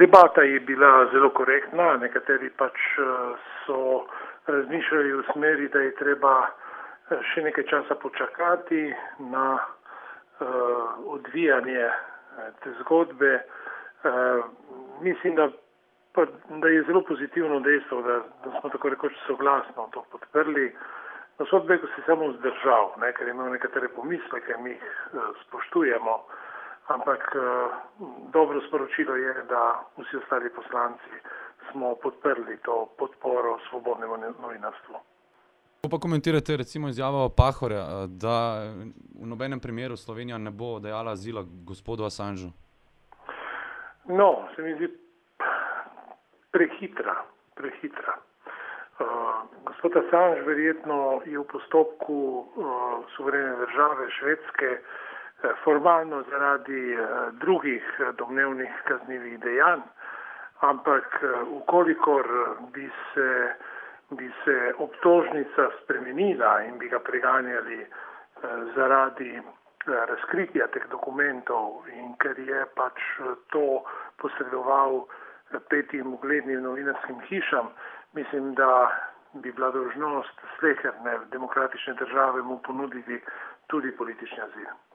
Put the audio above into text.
Debata je bila zelo korektna, nekateri pač so razmišljali v smeri, da je treba še nekaj časa počakati na odvijanje te zgodbe. Mislim, da je zelo pozitivno dejstvo, da smo tako rekoč soglasno to podprli. Na sodbegu se samo zdržal, ker je imel nekatere pomisleke, mi jih spoštujemo, ampak dobro sporočilo je, da vsi ostali poslanci smo podprli to podporo svobodnemu novinarstvu. Kako pa komentirate recimo izjavo Pahorja, da v nobenem primeru Slovenija ne bo dajala azila gospodu Assangeu? No, se mi zdi prehitra. Gospod Assange verjetno je v postopku suverene države Švedske formalno zaradi drugih domnevnih kaznivih dejanj, ampak ukolikor bi se obtožnica spremenila in bi ga preganjali zaradi razkritja teh dokumentov in ker je pač to posredoval petim uglednim novinarskim hišam, mislim, da bi bila dolžnost sleherne demokratične države mu ponuditi tudi politični azil.